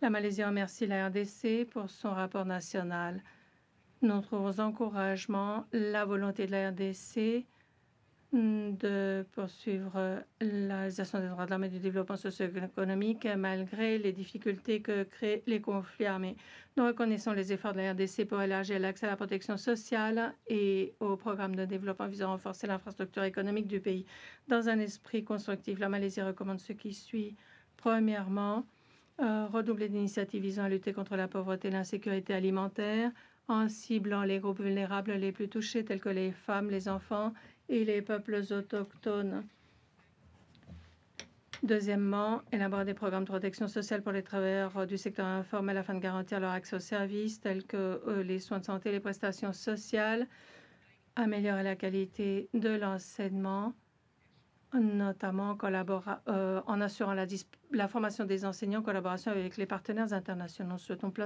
La Malaisie remercie la RDC pour son rapport national. Nous trouvons encouragement la volonté de la RDC de poursuivre la réalisation des droits de l'homme et du développement socio-économique malgré les difficultés que créent les conflits armés. Nous reconnaissons les efforts de la RDC pour élargir l'accès à la protection sociale et au programme de développement visant à renforcer l'infrastructure économique du pays. Dans un esprit constructif, la Malaisie recommande ce qui suit. Premièrement, redoubler d'initiatives visant à lutter contre la pauvreté et l'insécurité alimentaire en ciblant les groupes vulnérables les plus touchés tels que les femmes, les enfants et les peuples autochtones. Deuxièmement, élaborer des programmes de protection sociale pour les travailleurs du secteur informel afin de garantir leur accès aux services tels que les soins de santé et les prestations sociales, améliorer la qualité de l'enseignement, notamment en assurant la formation des enseignants en collaboration avec les partenaires internationaux. Nous souhaitons